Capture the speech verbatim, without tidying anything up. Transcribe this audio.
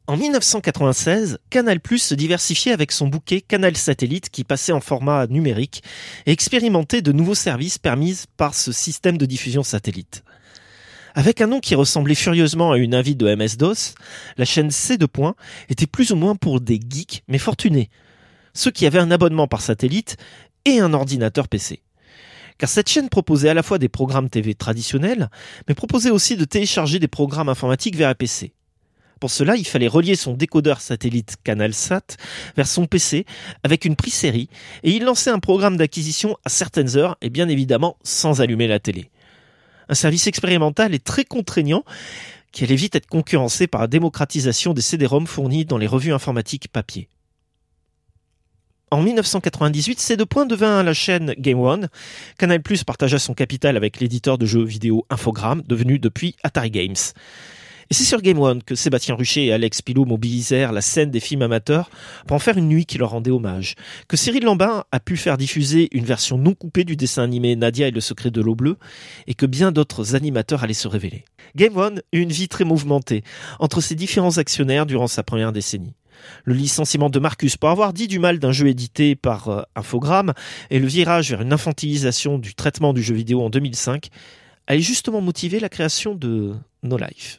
En dix-neuf cent quatre-vingt-seize, Canal+ se diversifiait avec son bouquet Canal Satellite qui passait en format numérique et expérimentait de nouveaux services permis par ce système de diffusion satellite. Avec un nom qui ressemblait furieusement à une invite de M S-DOS, la chaîne C deux Points était plus ou moins pour des geeks mais fortunés, ceux qui avaient un abonnement par satellite et un ordinateur P C. Car cette chaîne proposait à la fois des programmes T V traditionnels, mais proposait aussi de télécharger des programmes informatiques vers un P C. Pour cela, il fallait relier son décodeur satellite CanalSat vers son P C avec une prise série et il lançait un programme d'acquisition à certaines heures et bien évidemment sans allumer la télé. Un service expérimental et très contraignant qui allait vite être concurrencé par la démocratisation des C D-ROM fournis dans les revues informatiques papier. En dix-neuf cent quatre-vingt-dix-huit, C deux Points devint la chaîne Game One. Canal+ partagea son capital avec l'éditeur de jeux vidéo Infogrames, devenu depuis Atari Games. Et c'est sur Game One que Sébastien Ruchet et Alex Pilot mobilisèrent la scène des films amateurs pour en faire une nuit qui leur rendait hommage. Que Cyril Lambin a pu faire diffuser une version non coupée du dessin animé Nadia et le secret de l'eau bleue, et que bien d'autres animateurs allaient se révéler. Game One eut une vie très mouvementée entre ses différents actionnaires durant sa première décennie. Le licenciement de Marcus pour avoir dit du mal d'un jeu édité par euh, Infogrames et le virage vers une infantilisation du traitement du jeu vidéo en deux mille cinq allaient justement motiver la création de No Life.